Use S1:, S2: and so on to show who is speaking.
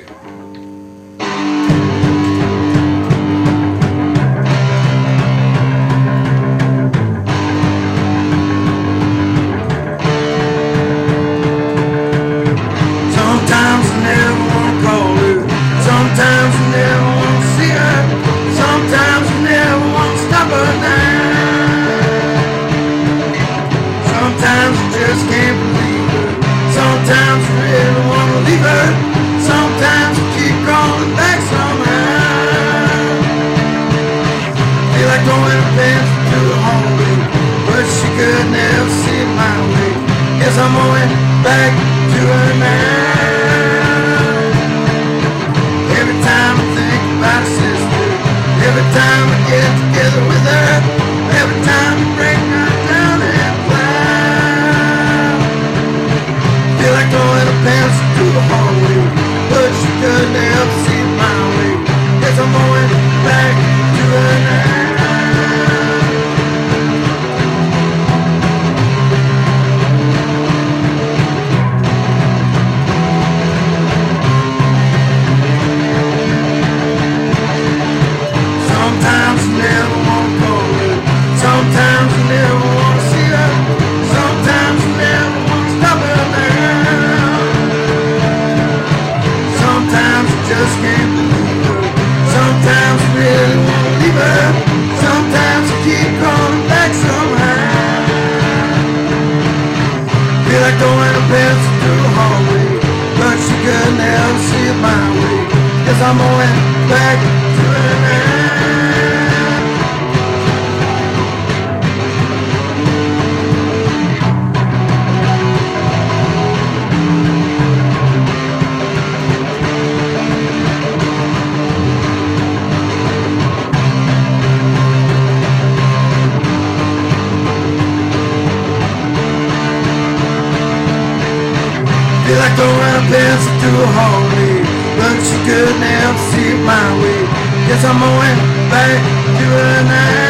S1: Sometimes I never wanna call her. Sometimes I never wanna see her. Sometimes I never wanna stop her now. Sometimes I just can't believe her. Sometimes I really wanna leave her. Sometimes I keep crawling back somehow. Feel like throwing a pencil to the hallway, but she could never see it my way. Guess I'm going back to her now. Every time I think about a sister, every time I get together with her, every time I break her down and climb. Feel like throwing a pencil to the hallway, but she could never see it my way. Guess I'm going back to her now. Sometimes I never wanna call her. Sometimes I never wanna see her. Sometimes I never wanna stop her now. Sometimes I just can't believe her. Sometimes I really wanna leave her. Sometimes I keep crawling back somehow. Feel like throwing a pencil through the hallway, but she could never see it my way. Guess I'm going back to her now. Feel like throwing a pencil through a hallway, but she could never see it my way. Guess I'm going back to her now.